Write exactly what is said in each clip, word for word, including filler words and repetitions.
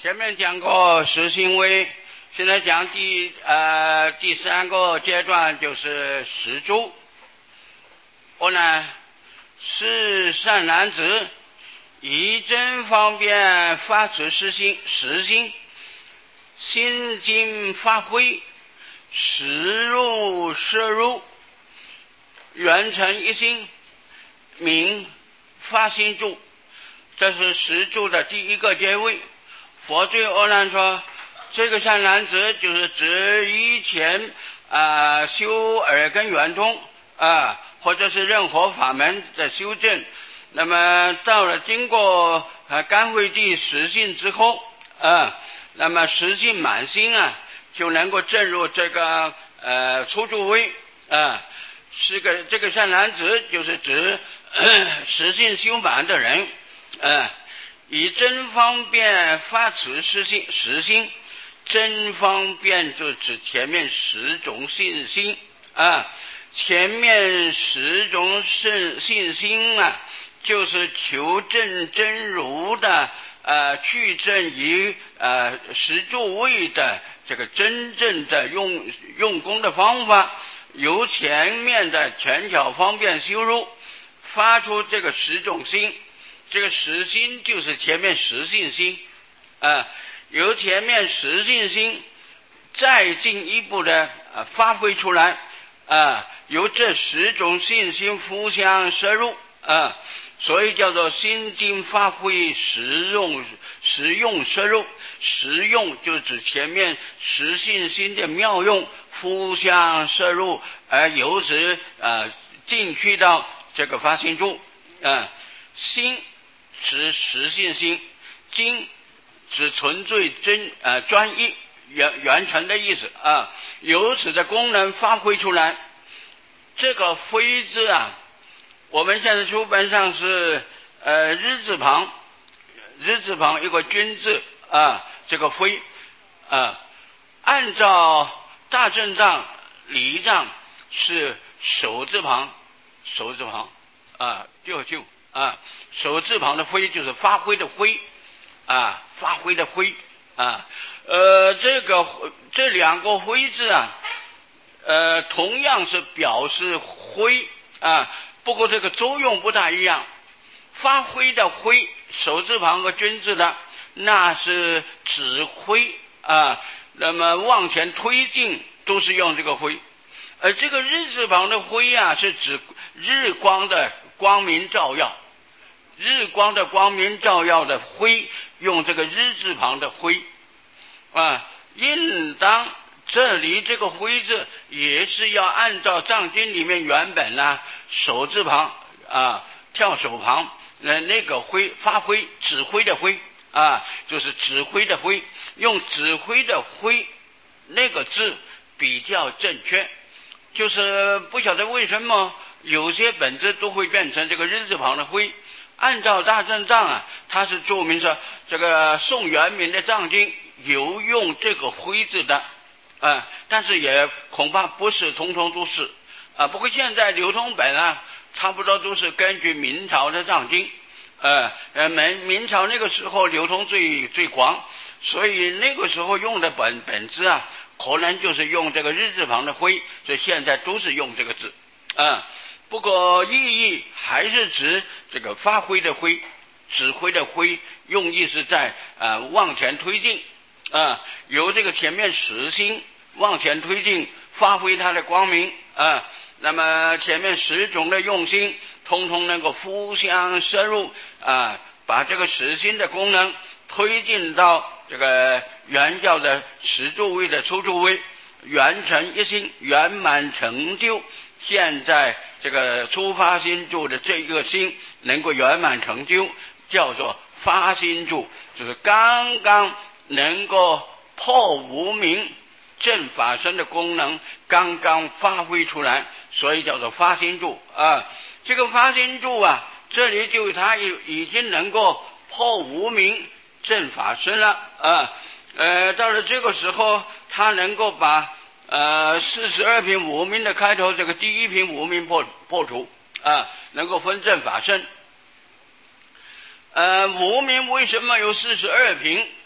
前面讲过实行为，现在讲第呃第三个阶段就是实住。我呢是善男子，以真方便发持实心，实心心经发挥，实入摄入，圆成一心，名发心住。这是实住的第一个阶位。佛对阿难说，这个善男子就是指以前啊、呃、修耳根圆通啊、呃，或者是任何法门的修正，那么到了经过啊甘慧地实性之后啊，那么实性满心啊，就能够证入这个呃初住位啊。是个这个善男子就是指实性修满的人啊。以真方便发持实心，实心真方便就指前面十种信心啊，前面十种信信心啊，就是求证真如的呃去证于呃十住位的这个真正的用用功的方法，由前面的权巧方便修入，发出这个十种心。这个实心就是前面实性心啊，由前面实性心再进一步的、啊、发挥出来啊，由这十种信心互相摄入啊，所以叫做心经发挥实用实用摄入。实用就指前面实性心的妙用互相摄入，而由此啊进去到这个发心住啊。心指实性心，经指纯粹真呃专一圆圆成的意思啊，由此的功能发挥出来。这个非字啊，我们现在书本上是呃日字旁，日字旁一个君字啊，这个非啊，按照大正藏礼仪藏是手字旁，手字旁啊，就就啊，手字旁的挥就是发挥的挥啊，发挥的挥啊，呃，这个这两个挥字啊，呃，同样是表示挥啊，不过这个作用不大一样。发挥的挥，手字旁和君字的，那是指挥啊，那么往前推进都是用这个挥，而这个日字旁的挥啊，是指日光的光明照耀。日光的光明照耀的辉，用这个日字旁的辉啊，应当这里这个辉字也是要按照藏经里面原本啊手字旁啊跳手旁那那个辉发挥指挥的挥啊，就是指挥的挥，用指挥的挥那个字比较正确。就是不晓得为什么有些本子都会变成这个日字旁的辉。按照大正藏啊，它是注明说这个宋元明的藏经有用这个徽字的啊，但是也恐怕不是通通都是啊。不过现在流通本啊，差不多都是根据明朝的藏经，呃呃明明朝那个时候流通最最广，所以那个时候用的本本子啊，可能就是用这个日字旁的徽，所以现在都是用这个字啊。不过意义还是指这个发挥的挥，指挥的挥，用意是在啊、呃、往前推进啊，由这个前面实心往前推进，发挥它的光明啊。那么前面十种的用心，通通能够互相摄入啊，把这个实心的功能推进到这个原教的十住位的初住位，圆成一心，圆满成就。现在这个初发心住的这个心能够圆满成就，叫做发心住，就是刚刚能够破无明正法身的功能刚刚发挥出来，所以叫做发心住啊。这个发心住啊，这里就他已经能够破无明正法身了啊。呃，到了这个时候，他能够把呃，四十二品无明的开头，这个第一品无明破破除啊，能够分正法身。呃，无明为什么有四十二品？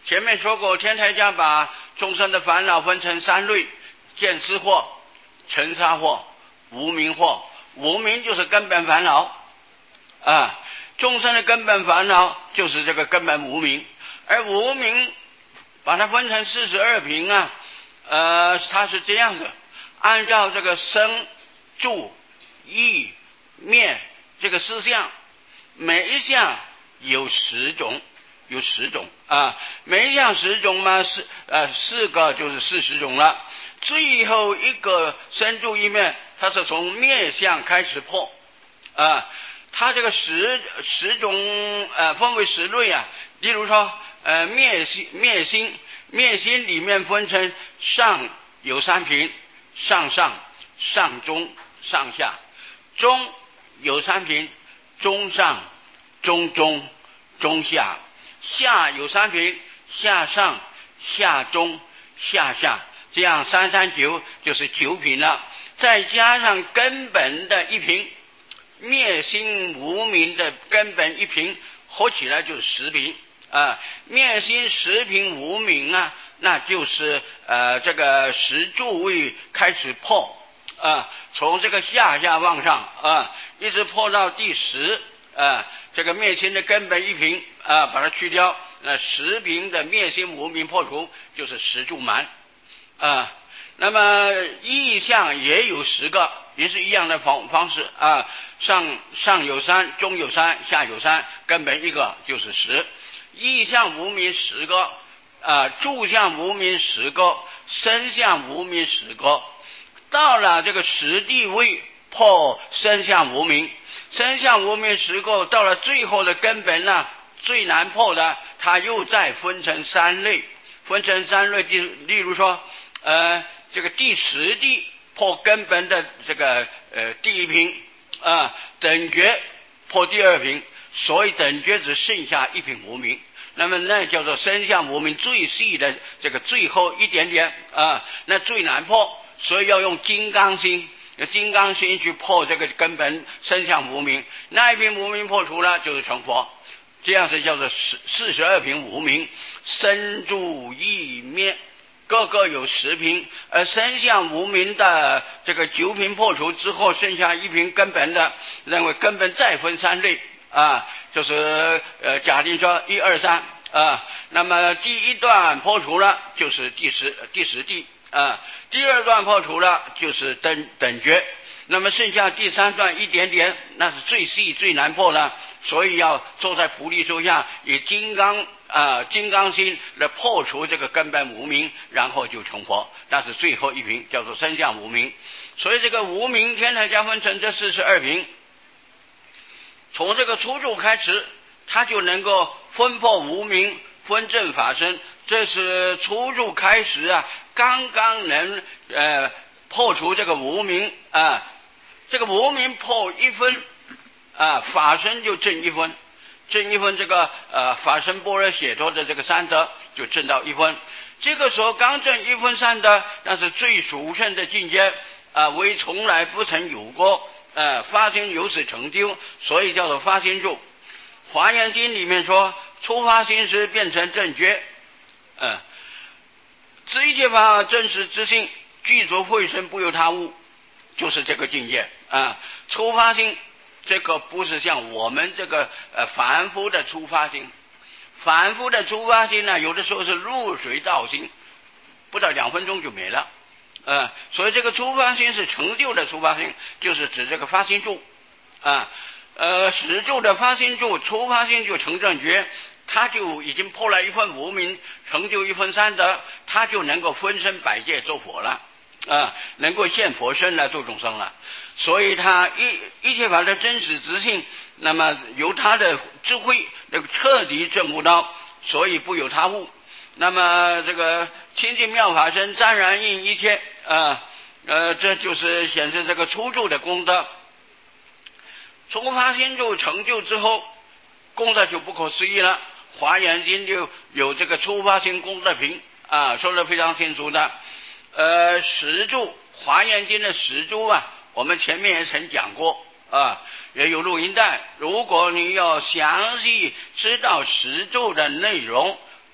前面说过，天台家把众生的烦恼分成三类：见思惑、尘沙惑、无明惑。无明就是根本烦恼啊，众生的根本烦恼就是这个根本无明，而无明把它分成四十二品啊，呃，它是这样的，按照这个生、住、意、灭这个四项，每一项有十种，有十种啊，每一项十种嘛，是呃四个就是四十种了。最后一个生住意灭，它是从灭相开始破啊。它这个十十种呃分为十类啊，例如说呃灭心灭心灭心里面分成上有三品，上上上中上下，中有三品，中上中中中下，下有三品，下上下中下下，这样三三九就是九品了，再加上根本的一品，灭心无明的根本一品，合起来就是十品啊。灭心十品无明啊，那就是呃这个十住位开始破啊，从这个下下往上啊，一直破到第十啊，这个灭心的根本一品啊，把它去掉，那十品的灭心无明破除，就是十住满啊。那么意象也有十个，也是一样的方方式啊。上上有三，中有三，下有三，根本一个就是十。意象无明十个啊，住相无明十个，身相无明十个。到了这个十地位破身相无明，身相无明十个，到了最后的根本呢，最难破的，它又再分成三类，分成三类，例例如说呃。这个第十地破根本的这个呃第一品啊，等觉破第二品，所以等觉只剩下一品无明，那么那叫做身相无明最细的这个最后一点点啊，那最难破，所以要用金刚心，金刚心去破这个根本身相无明，那一品无明破除了就是成佛，这样子叫做四四十二品无明，身住意灭。各个有十品，而身相无明的这个九品破除之后，剩下一品根本的，认为根本再分三类啊，就是呃假定说一二三啊，那么第一段破除了就是第十第十地啊，第二段破除了就是等等觉，那么剩下第三段一点点，那是最细最难破的，所以要坐在菩提树下，以金刚啊，金刚心来破除这个根本无明，然后就成佛。那是最后一品，叫做身相无明。所以这个无明天台家分成这四十二品，从这个初住开始，他就能够分破无明，分正法身。这是初住开始啊，刚刚能呃破除这个无明啊，这个无明破一分啊，法身就正一分。正一分，这个呃法身般若解脱的这个三德就正到一分。这个时候刚正一分三德，那是最殊胜的境界啊，为从来不曾有过，呃发心由此成就，所以叫做发心住。华严经里面说，初发心时变成正觉，嗯、呃，知一切法真实之性，具足慧身不由他物，就是这个境界啊。初发心。这个不是像我们这个呃凡夫的初发心，凡夫的初发心呢，有的时候是入水道心，不到两分钟就没了，呃，所以这个初发心是成就的初发心，就是指这个发心住啊，呃，始住的发心住，初发心就成正觉，他就已经破了一分无明，成就一分三德，他就能够分身百界做佛了。啊，能够现佛身来度众生了，所以他一一切法的真实自性，那么由他的智慧那个彻底证悟到，所以不有他物。那么这个清净妙法身湛然应一切啊，呃，这就是显示这个初住的功德。初发心住成就之后，功德就不可思议了。华严经就有这个初发心功德品啊，说得非常清楚的。呃，十住华严经的十住啊，我们前面也曾讲过啊，也有录音带。如果你要详细知道十住的内容，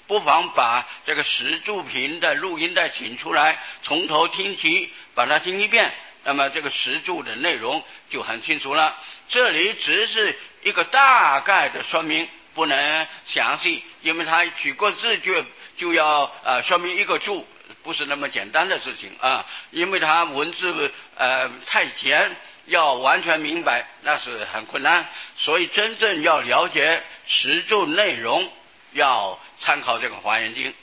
不妨把这个十住品的录音带请出来，从头听起，把它听一遍，那么这个十住的内容就很清楚了。这里只是一个大概的说明，不能详细，因为他举个字就就要呃说明一个住，不是那么简单的事情啊，因为他文字呃太简，要完全明白那是很困难，所以真正要了解十住内容，要参考这个华严经。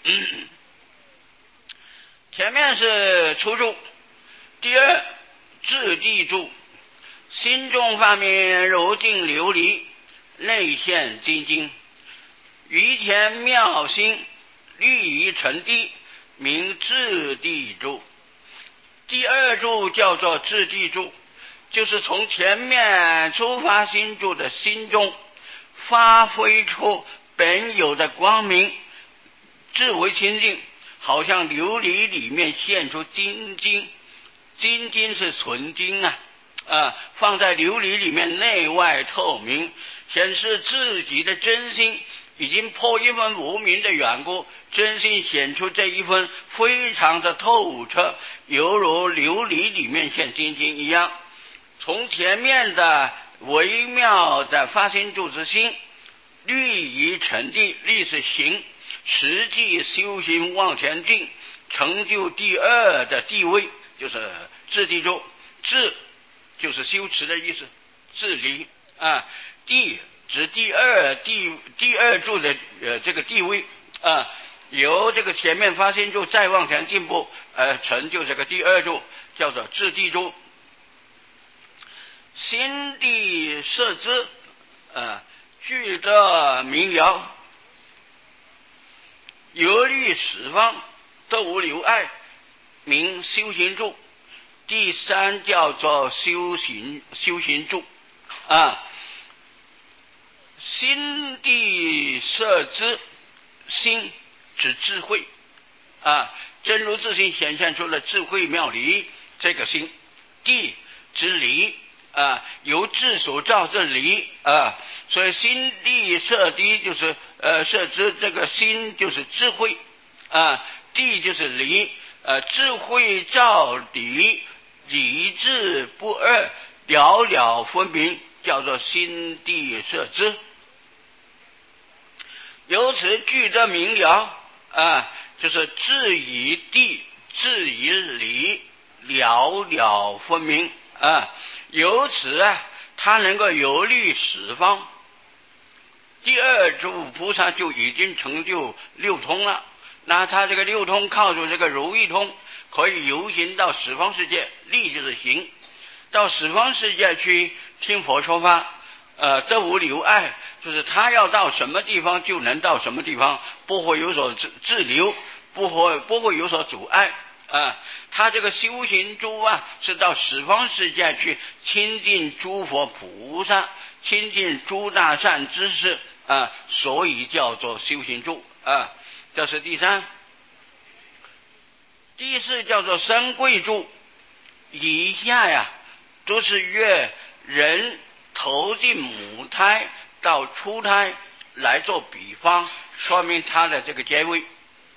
前面是初住，第二智地住，心中方面柔静琉璃，内现精进，于田妙心，律仪成地，名智地住。第二住叫做智地住，就是从前面出发心住的心中发挥出本有的光明，智慧清净，好像琉璃里面现出金晶，金晶是纯金啊，啊，放在琉璃里面内外透明，显示自己的真心已经破一分无明的缘故，真心显出这一分非常的透彻，犹如琉璃里面现金晶一样。从前面的微妙的发心住之心，律仪成地，律是行，实际修行往前进，成就第二的地位，就是智地住。智就是修持的意思，治理啊，地指第二地第二住的呃这个地位啊，由这个前面发心住再往前进步，呃，成就这个第二住，叫做智地住。心地摄知，呃，具得明了，游历十方，都无留碍，名修行住。第三叫做修行修行住啊，心地摄知，心指智慧啊，真如自性显现出了智慧妙理，这个心。地指理啊，由智所造这理啊，所以心地摄地就是呃摄知，这个心就是智慧啊，地就是理，呃智慧照理，理智不二，了了分明，叫做心地摄知。由此具得明了啊，就是智以地，智以理，了了分明啊。由此啊，他能够游历十方。第二住菩萨就已经成就六通了，那他这个六通靠着这个如意通，可以游行到十方世界，力就是行，到十方世界去听佛说法，呃，得无留碍，就是他要到什么地方就能到什么地方，不会有所滞滞留，不会不会有所阻碍啊。他这个修行住啊，是到十方世界去亲近诸佛菩萨，亲近诸大善知识啊，所以叫做修行住啊。这是第三。第四叫做生贵住，以下呀都是约人投进母胎到出胎来做比方，说明他的这个结位。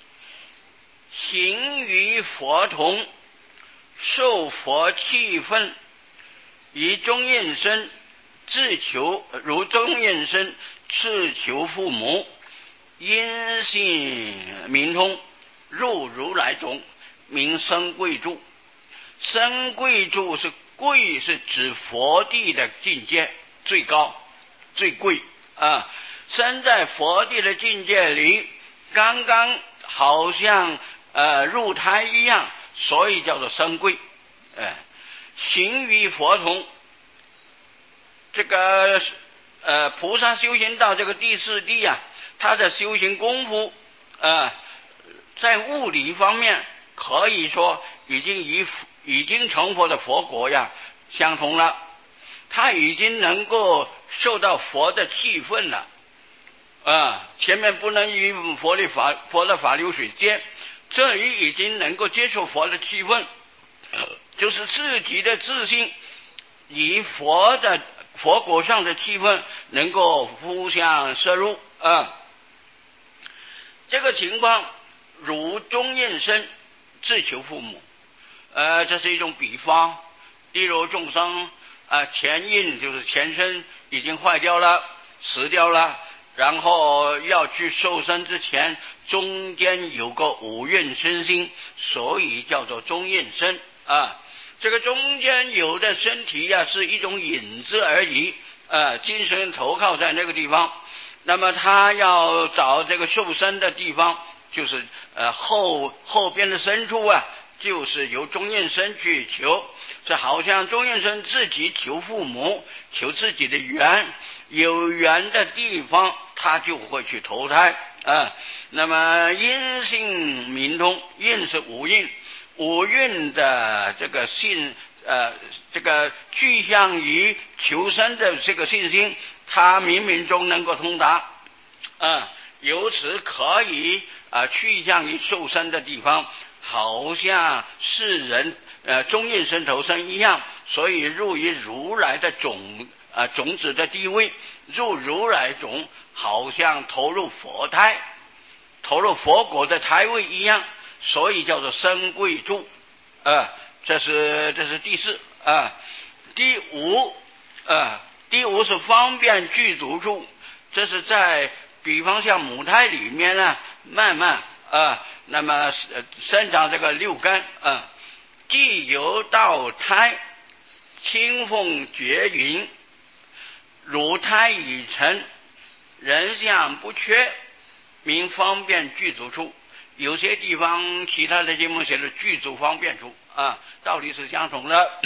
行于佛同，受佛气分，以中应身自求，如中应身自求父母，因信明通，入如来中，名生贵住。生贵住是贵，是指佛地的境界最高最贵啊，身在佛地的境界里，刚刚好像呃入胎一样，所以叫做生贵。呃行于佛同，这个呃菩萨修行到这个第四地啊，他的修行功夫呃在物理方面可以说已经与已经成佛的佛国呀相同了，他已经能够受到佛的气氛了啊，前面不能与佛的法佛的法流水接，这里已经能够接受佛的气氛，就是自己的自信以佛的佛果上的气氛能够互相摄入啊。这这个情况如中阴身自求父母，呃，这是一种比方。例如众生啊，前印就是前身已经坏掉了，死掉了，然后要去受生之前，中间有个五蕴身心，所以叫做中印身啊。这个中间有的身体呀、啊，是一种影子而已，呃，精神投靠在那个地方。那么他要找这个受生的地方，就是呃后后边的深处啊，就是由中阴身去求。这好像中阴身自己求父母，求自己的缘，有缘的地方他就会去投胎啊。那么阴性明通，阴是五蕴，五蕴的这个信呃这个具象于求生的这个信心，他冥冥中能够通达啊，由此可以啊去向于受生的地方，好像世人呃中阴身投生一样，所以入于如来的种啊、呃、种子的地位，入如来种，好像投入佛胎，投入佛果的胎位一样，所以叫做生贵住啊、呃。这是这是第四啊、呃。第五啊、呃，第五是方便具足处，这是在比方像母胎里面呢，慢慢啊、呃，那么生长这个六根啊，既由道胎，清风绝云，乳胎已成，人相不缺，名方便具足处。有些地方其他的经文写的具足方便处啊，道理是相同的。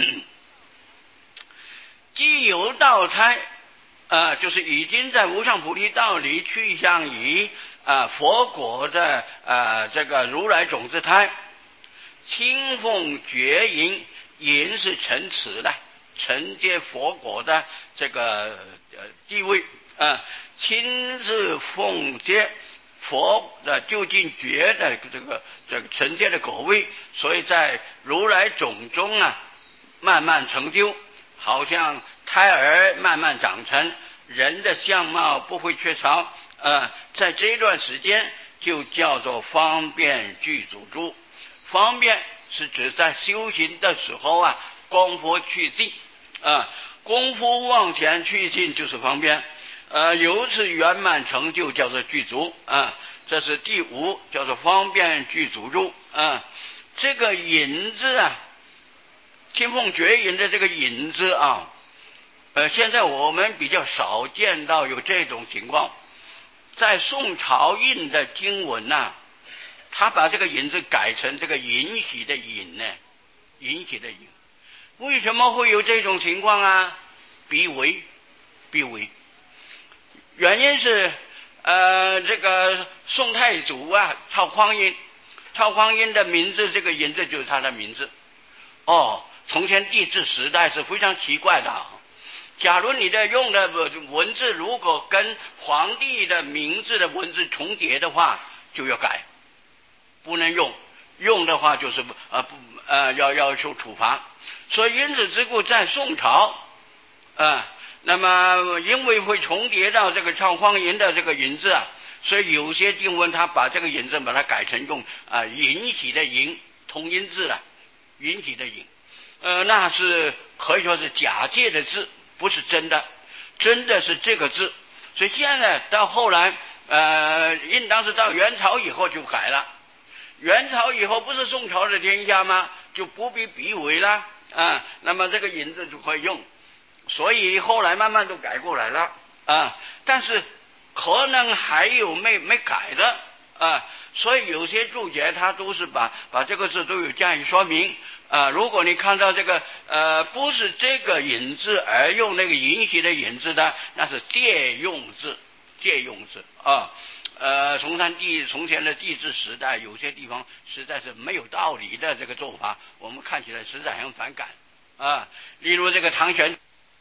既由道胎呃，就是已经在无上菩提道里去向于啊、呃、佛果的呃这个如来种子胎，清风绝云，云是承持的，承接佛果的这个呃地位啊、呃，亲自奉接佛的究竟觉的这个这个承接的果位，所以在如来种中啊慢慢成就，好像胎儿慢慢长成，人的相貌不会缺少呃，在这段时间就叫做方便具足处。方便是指在修行的时候啊，功夫去进啊，功夫往前去进就是方便，呃，由此圆满成就叫做具足啊。这是第五，叫做方便具足处啊。这个引字啊，清风绝云的这个引字啊，呃，现在我们比较少见到有这种情况。在宋朝印的经文呐、啊，他把这个引字改成这个允许的允呢，允许的允。为什么会有这种情况啊？必为，必为。原因是呃，这个宋太祖啊，曹匡胤，曹匡胤的名字，这个引字就是他的名字。哦，从前帝制时代是非常奇怪的。假如你的用的文字如果跟皇帝的名字的文字重叠的话，就要改，不能用，用的话就是呃不呃要要受处罚。所以因此之故，在宋朝啊、呃，那么因为会重叠到这个曹匡胤的这个引字啊，所以有些经文他把这个引字把它改成用啊、呃、允许的允，同音字了，允许的允，呃那是可以说是假借的字。不是真的，真的是这个字。所以现在到后来，呃，应当是到元朝以后就改了。元朝以后不是宋朝的天下吗？就不必笔为了啊。那么这个引字就可以用，所以后来慢慢都改过来了啊。但是可能还有没没改的啊。所以有些注解它都是把把这个字都有加以说明。啊，如果你看到这个呃不是这个引字而用那个允许的引字的，那是借用字，借用字啊。呃，从前帝从前的帝制时代，有些地方实在是没有道理的这个做法，我们看起来实在很反感啊。例如这个唐玄，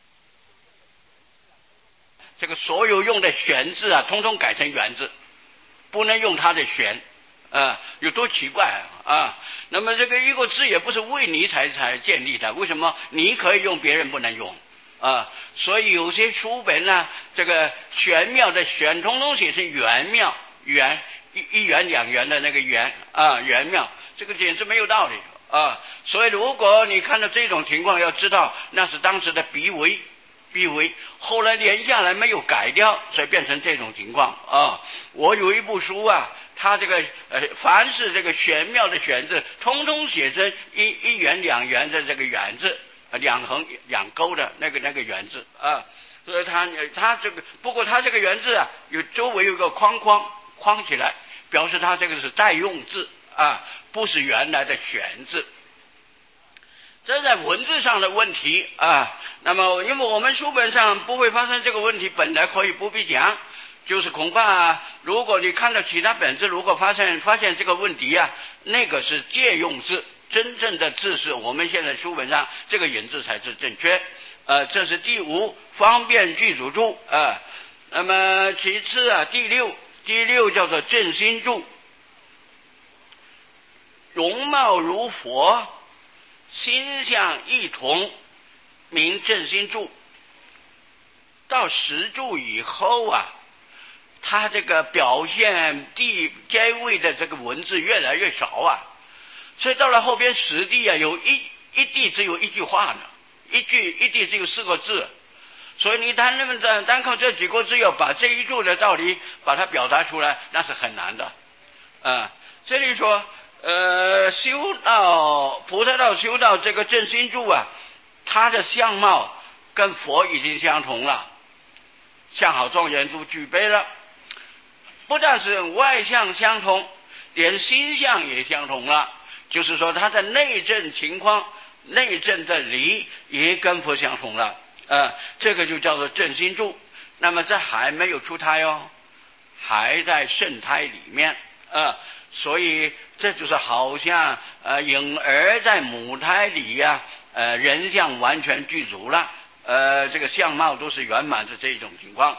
这个所有用的玄字啊，通通改成圆字，不能用它的玄。啊，有多奇怪啊！那么这个一个字也不是为你才才建立的，为什么你可以用，别人不能用啊？所以有些书本呢，这个玄妙的玄，通通写成圆妙，圆一一元两元的那个元啊元庙，这个简直没有道理啊！所以如果你看到这种情况，要知道那是当时的逼为，逼为，后来连下来没有改掉，所以变成这种情况啊！我有一部书啊，它这个呃，凡是这个玄妙的玄字，通通写成一一元两元的这个元字，两横两勾的那个那个元字啊。所以它它这个，不过它这个元字啊，有周围有个框框框起来，表示它这个是代用字啊，不是原来的玄字。这在文字上的问题啊，那么因为我们书本上不会发生这个问题，本来可以不必讲，就是恐怕、啊、如果你看到其他本字，如果发现发现这个问题啊，那个是借用字，真正的字是我们现在书本上这个引字才是正确。呃，这是第五方便具足注啊、呃。那么其次啊，第六第六叫做正心注，容貌如佛，心相一同，名正心注。到十注以后啊，它这个表现地阶位的这个文字越来越少啊，所以到了后边十地啊，有一一地只有一句话呢，一句一地只有四个字，所以你单那么单单靠这几个字要把这一注的道理把它表达出来，那是很难的啊、呃。这里说呃，修到菩萨道修到这个正心注啊，他的相貌跟佛已经相同了，相好庄严都具备了，不但是外相相同，连心相也相同了，就是说他的内证情况、内证的理也跟佛相同了，呃，这个就叫做正心注。那么这还没有出胎哦，还在圣胎里面，呃，所以这就是好像呃婴儿在母胎里呀、啊，呃人相完全具足了，呃这个相貌都是圆满的这种情况。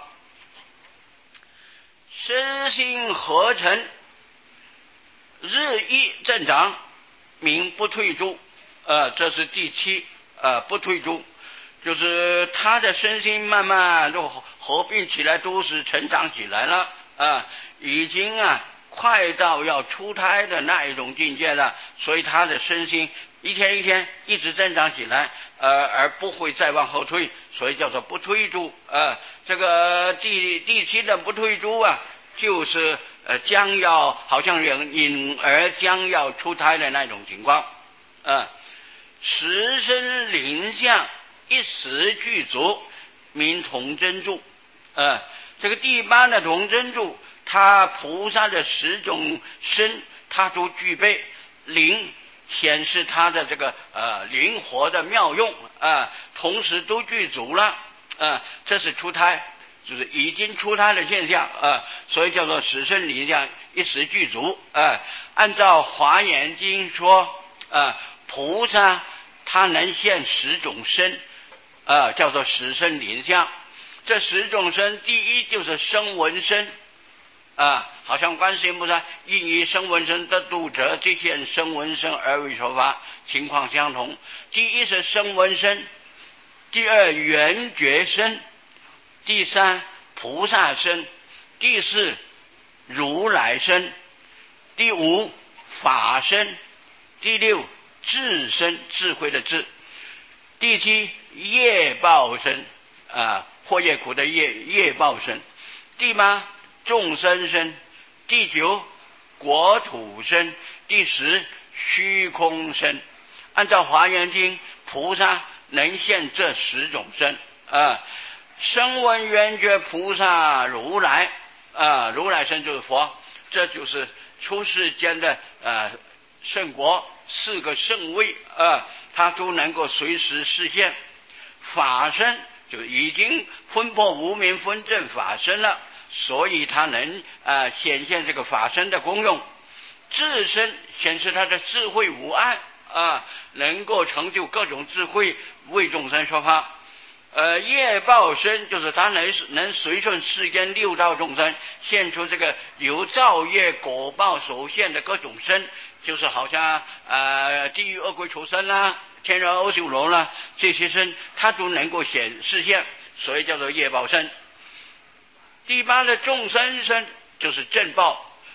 身心合成，日益增长，名不退注。呃，这是第七，呃，不退注，就是他的身心慢慢都合并起来，都是成长起来了，啊、呃，已经啊快到要出胎的那一种境界了，所以他的身心一天一天一直增长起来，呃，而不会再往后退，所以叫做不退注。呃，这个第第七的不退注啊，就是呃将要好像婴婴儿将要出胎的那种情况，呃，十身灵相一时具足，名同真注。呃，这个第八的同真注，他菩萨的十种身他都具备，灵显示他的这个呃灵活的妙用啊、呃，同时都具足了啊、呃，这是出胎，就是已经出胎的现象啊、呃，所以叫做十身灵相一时具足啊、呃。按照华严经说啊、呃，菩萨他能现十种身啊、呃，叫做十身灵相。这十种身，第一就是声闻身啊，好像观世音菩萨应以声闻身得度者，即现声闻身而为说法，情况相同。第一是声闻身，第二缘觉身，第三菩萨身，第四如来身，第五法身，第六智身，智慧的智，第七业报身啊，祸业苦的业业报身，第八众生身，第九国土身，第十虚空身。按照华严经，菩萨能现这十种身啊，声闻缘觉菩萨如来啊，如来身就是佛，这就是出世间的呃圣国四个圣位啊，他都能够随时实现。法身就已经分破无明分正法身了，所以他能呃显现这个法身的功用。智身显示他的智慧无碍啊，能够成就各种智慧，为众生说法。呃，业报身就是他能能随顺世间六道众生，现出这个由造业果报所现的各种身，就是好像呃地狱恶鬼畜生啦、天人阿修罗啦，这些身他都能够显示现，所以叫做业报身。第八的众生身就是正报，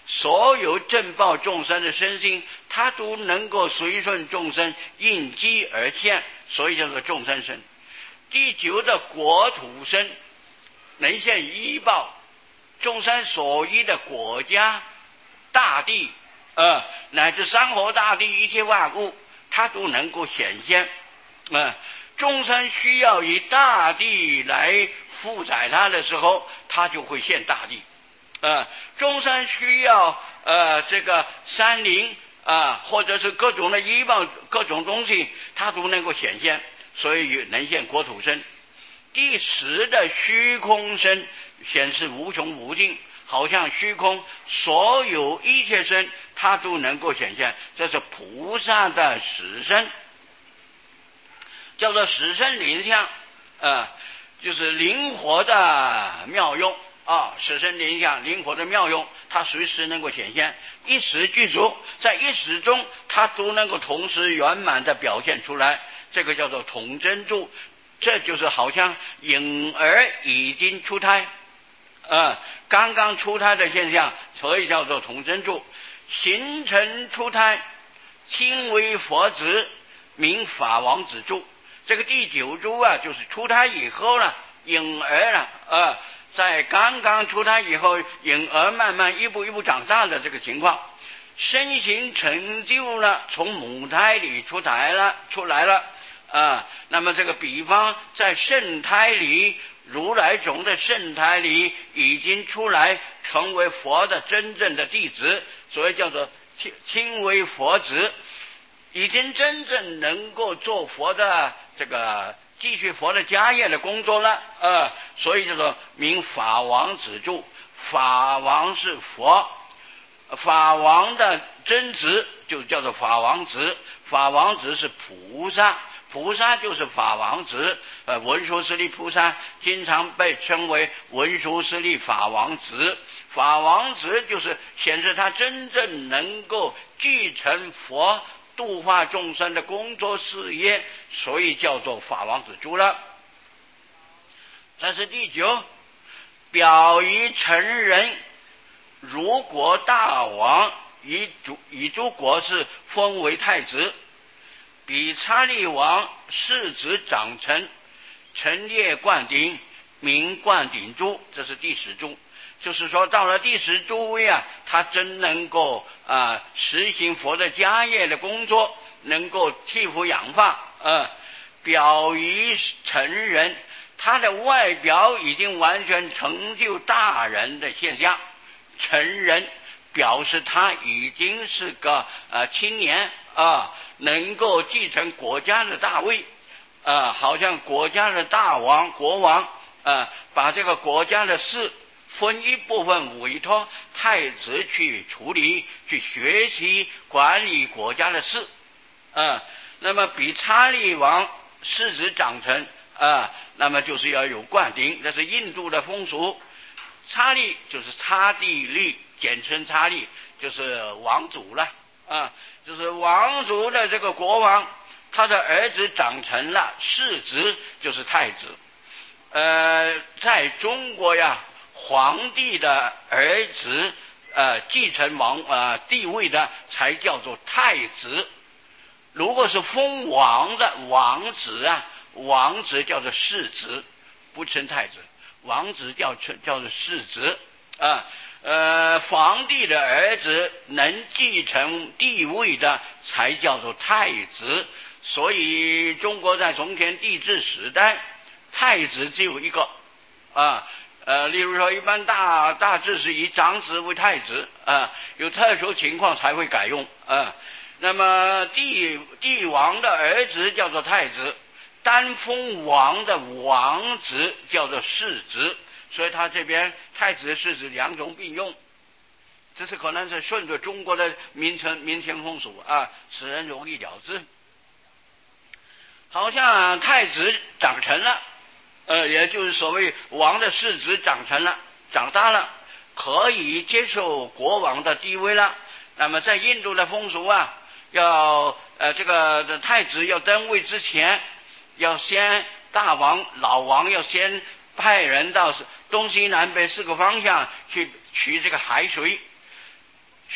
所有正报众生的身心，他都能够随顺众生应机而现，所以叫做众生身。第九的国土身，能现依报众生所依的国家、大地，呃，乃至山河大地一切万物，它都能够显现。呃，众生需要以大地来负载它的时候，它就会现大地。呃，众生需要呃这个山林啊、呃，或者是各种的依报各种东西，它都能够显现，所以能现国土身。第十的虚空身，显示无穷无尽，好像虚空所有一切身，它都能够显现，这是菩萨的实身，叫做实身灵相，呃，就是灵活的妙用啊，实身灵相，灵活的妙用，它随时能够显现，一时具足，在一时中，它都能够同时圆满的表现出来，这个叫做统真住。这就是好像婴儿已经出胎，呃，刚刚出胎的现象，所以叫做统真住。形成出胎，亲为佛子，名法王子住。这个第九住啊，就是出胎以后了，婴儿了，呃，在刚刚出胎以后，婴儿慢慢一步一步长大的这个情况，身形成就了，从母胎里出胎了，出来了。啊，那么这个比方在圣胎里，如来种的圣胎里已经出来，成为佛的真正的弟子，所以叫做亲为佛子，已经真正能够做佛的这个继续佛的家业的工作了，呃，所以叫做名法王子住。法王是佛，法王的真子就叫做法王子，法王子是菩萨。菩萨就是法王子，呃，文殊师利菩萨经常被称为文殊师利法王子。法王子就是显示他真正能够继承佛度化众生的工作事业，所以叫做法王子住了。这是第九，表于成人，如国大王，以诸以诸国事封为太子。比刹利王世子长成，陈列灌顶，名灌顶珠，这是第十珠。就是说到了第十珠位啊，他真能够啊、呃、实行佛的家业的工作，能够替福养发，呃，表于成人，他的外表已经完全成就大人的现象。成人表示他已经是个呃青年啊。呃能够继承国家的大位，呃，好像国家的大王、国王，呃，把这个国家的事分一部分委托太子去处理，去学习管理国家的事，呃，那么比刹利王世子长成，啊、呃，那么就是要有灌顶，这是印度的风俗。刹利就是刹帝利，简称刹利，就是王族了。啊，就是王族的这个国王，他的儿子长成了世子，就是太子。呃，在中国呀，皇帝的儿子呃继承王呃地位的才叫做太子。如果是封王的王子啊，王子叫做世子，不称太子，王子叫称叫做世子啊。呃，皇帝的儿子能继承帝位的才叫做太子，所以中国在从前帝制时代，太子只有一个啊。呃，例如说，一般大大致是以长子为太子啊，有特殊情况才会改用啊。那么帝帝王的儿子叫做太子，单封王的王子叫做世子。所以他这边太子世子两种并用，这是可能是顺着中国的民情民情风俗啊，使人容易了之。好像太子长成了，呃，也就是所谓王的世子长成了，长大了，可以接受国王的地位了。那么在印度的风俗啊，要呃这个太子要登位之前，要先大王老王要先派人到东西南北四个方向去取这个海水，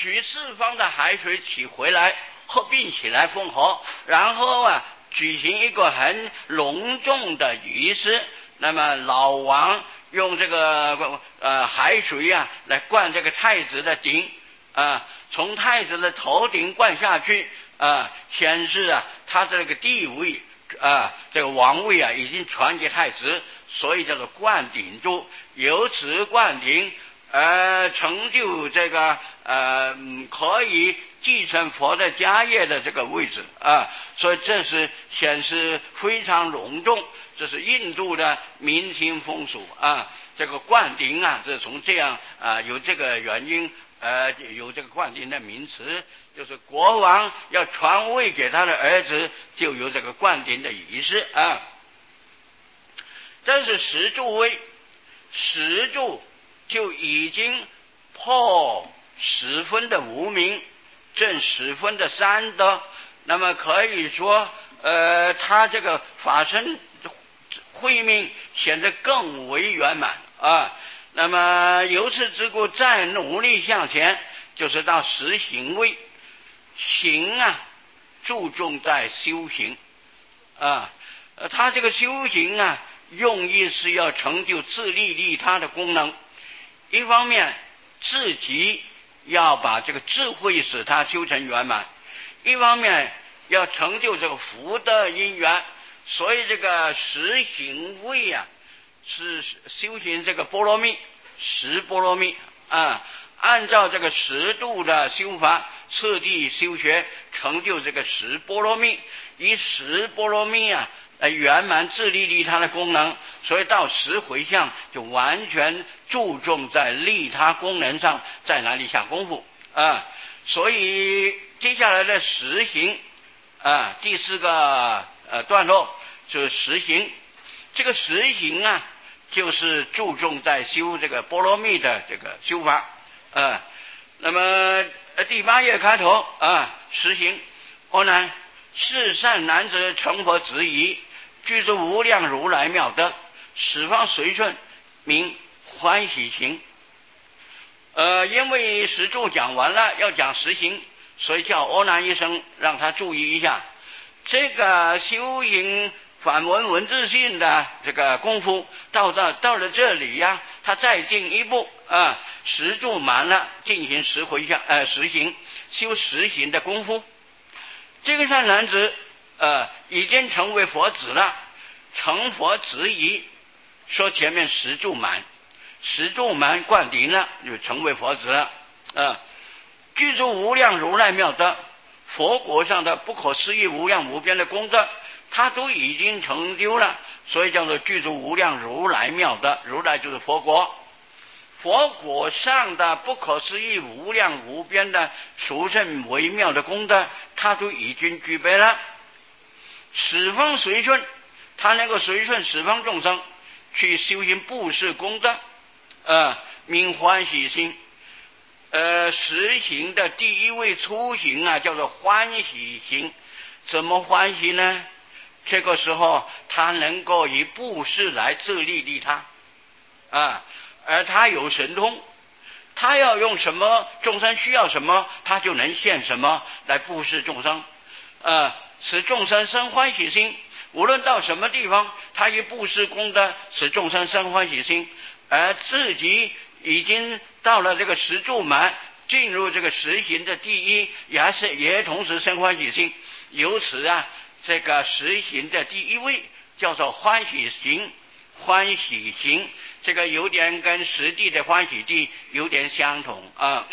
取四方的海水取回来，合并起来封河，然后啊举行一个很隆重的仪式。那么老王用这个呃海水啊来灌这个太子的顶啊，从太子的头顶灌下去啊，显示啊他这个地位啊，这个王位啊已经传给太子，所以叫做灌顶柱。由此灌顶，呃，成就这个呃可以继承佛的家业的这个位置啊，所以这是显示非常隆重。这是印度的民情风俗啊，这个灌顶啊，这从这样啊有这个原因，呃，有这个灌顶的名词，就是国王要传位给他的儿子，就有这个灌顶的仪式啊。这是十柱位，十柱就已经破十分的无明，正十分的三德，那么可以说，呃，他这个法身慧命显得更为圆满啊。那么由此之故，再努力向前，就是到十行位。行啊，注重在修行啊，呃，他这个修行啊，用意是要成就自利利他的功能。一方面，自己要把这个智慧使他修成圆满；一方面，要成就这个福德因缘。所以这个十行位啊，是修行这个波罗蜜，十波罗蜜啊，按照这个十度的修法，次第修学，成就这个十波罗蜜，以十波罗蜜啊来圆满自利利他的功能。所以到十回向就完全注重在利他功能上，在哪里下功夫啊？所以接下来的十行啊，第四个呃段落就是十行。这个十行啊，就是注重在修这个波罗蜜的这个修法啊。那么第八页开头啊，十行，阿难，是善男子成佛之仪，具足无量如来妙德，十方随顺，名欢喜行。呃，因为十住讲完了，要讲十行，所以叫阿难一声，让他注意一下这个修行反文文字性的这个功夫，到到到了这里呀、啊，他再进一步啊，十住满了，进行十回向呃十行，修十行的功夫。这个善男子呃已经成为佛子了，成佛之仪，说前面十住满，十住满灌顶了，就成为佛子了啊。具足无量如来妙德，佛国上的不可思议无量无边的功德，他都已经成就了，所以叫做具足无量如来妙德。如来就是佛国，佛果上的不可思议无量无边的殊胜微妙的功德，他都已经具备了。十方随顺，他能够随顺十方众生去修行布施功德，呃，名欢喜心。呃，实行的第一位初行啊，叫做欢喜行。怎么欢喜呢？这个时候他能够以布施来自利利他啊，而他有神通，他要用什么，众生需要什么，他就能现什么来布施众生，呃，使众生生欢喜心。无论到什么地方，他以布施功德使众生生欢喜心，而自己已经到了这个十住满，进入这个十行的第一，也是也同时生欢喜心。由此啊，这个十行的第一位叫做欢喜行，欢喜行，这个有点跟实地的欢喜地有点相同啊，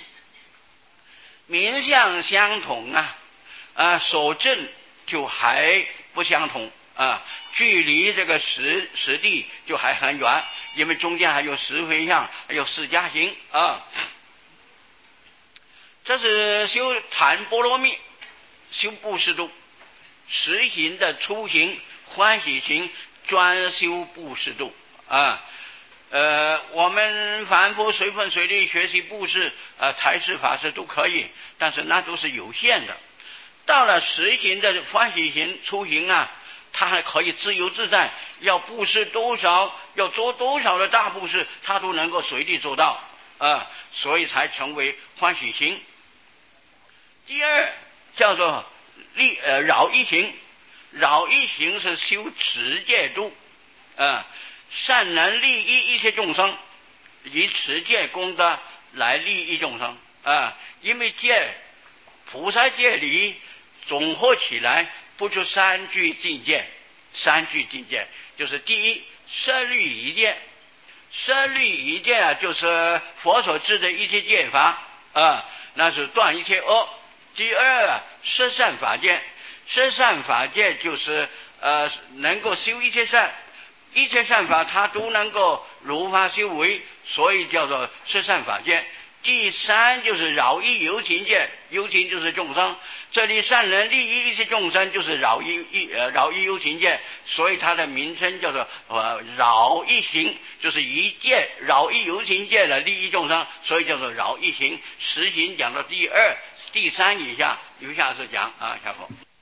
名相相同啊，啊，所证就还不相同啊，距离这个实实地就还很远，因为中间还有十回向，还有四加行啊。这是修禅波罗蜜，修布施度，实行的初行欢喜行，专修布施度啊。呃，我们凡夫随分随力学习布施，呃，财施法施都可以，但是那都是有限的。到了实行的欢喜行初行啊，他还可以自由自在，要布施多少，要做多少的大布施，他都能够随地做到啊，所以才成为欢喜行。 第二叫做利呃饶一行，饶一行是修持戒度，啊，善能利益一切众生，以持戒功德来利益众生啊。因为戒菩萨戒里总合起来不出三句境界，三句境界就是第一舍律仪戒，舍律仪戒啊，就是佛所制的一切戒法啊，那是断一切恶。第二啊，摄善法界，摄善法界就是呃能够修一切善，一切善法它都能够如法修为，所以叫做摄善法界。第三就是饶益有情界，有情就是众生，这里善人利益一切众生就是饶益一呃饶益有情界，所以它的名称叫做呃饶益行，就是一界饶益有情界的利益众生，所以叫做饶益行。实行讲到第二、第三以下，由下次讲啊，下课。